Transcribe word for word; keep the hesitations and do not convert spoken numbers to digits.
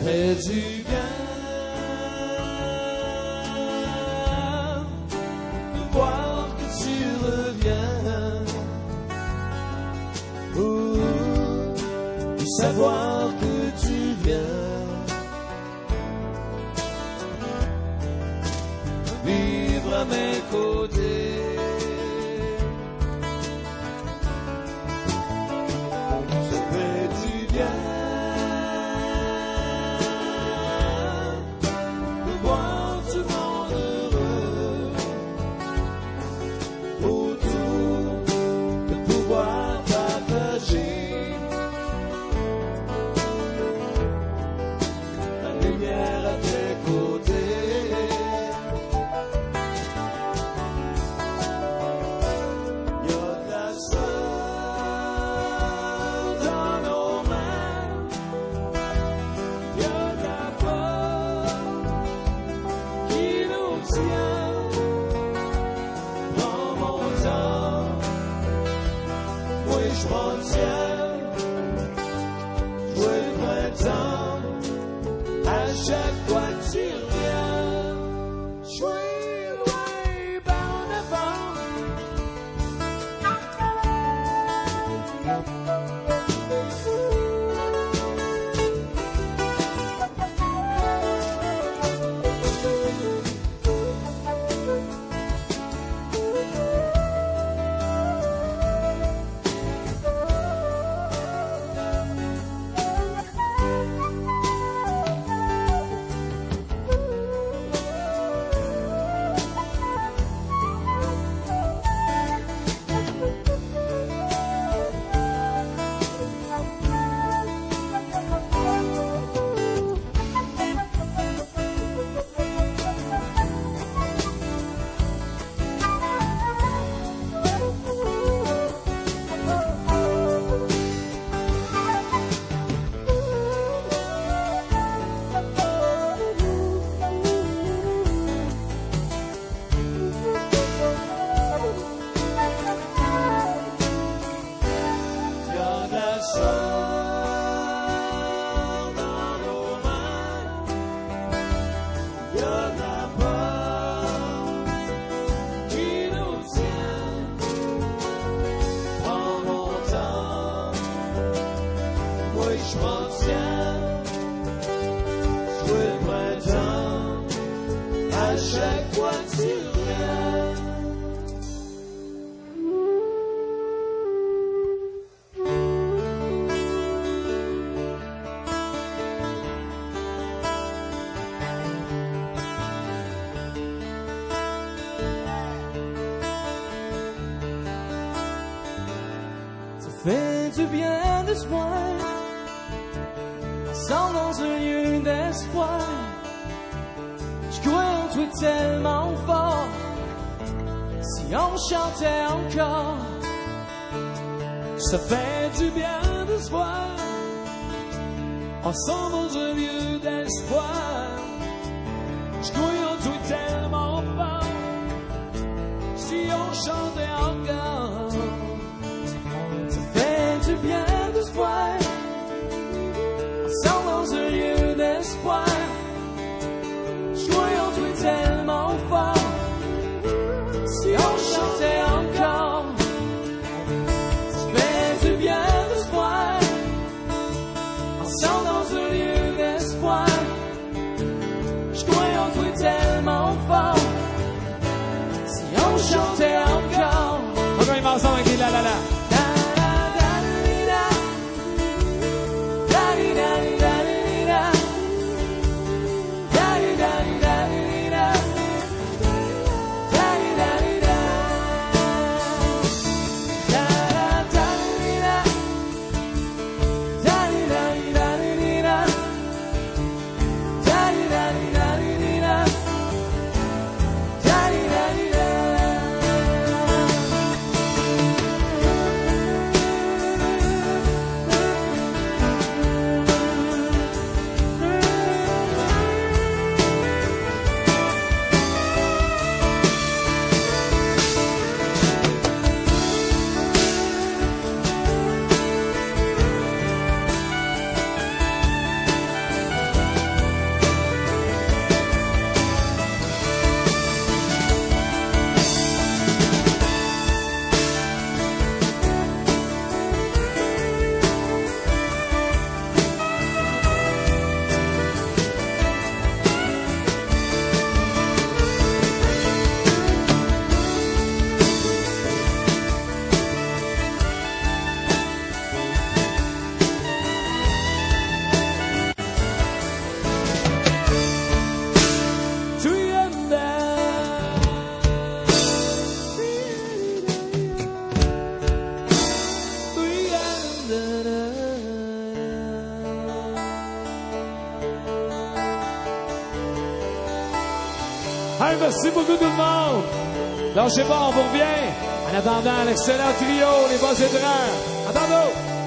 fait du bien de voir que tu reviens, oh, de savoir que tu viens vivre à mes côtés. Ça fait du bien de voir tout le monde heureux autour, de pouvoir partager la lumière à tes côtés. Il y a de la soeur dans nos mains, il y a de la force qui nous tient. Prends mon temps, oui je m'en tiens. Jouer le printemps, à chaque fois que tu reviens. Jouer loin, ben en avant. Il y a de la soeur dans nos mains, il y a de la force qui nous tient. Prends mon temps, moi je m'en tiens. Jouer le printemps, à chaque fois que tu reviens. Ça fait du bien de se voir ensemble dans un lieu d'espoir. Je crois en toi tellement fort. Si on chantait encore, ça fait du bien de se voir ensemble dans un lieu d'espoir. Je crois en toi tellement fort. Si on chantait encore, ça fait du bien de se voir ensemble dans un lieu d'espoir. Je crois en toi tellement fort. Si on chantait encore, ça fait du bien de se voir ensemble dans un lieu d'espoir. Hey, merci beaucoup tout le monde. Lâchez pas, on vous revient. En attendant, l'excellent trio, les bas étreurs. À tantôt.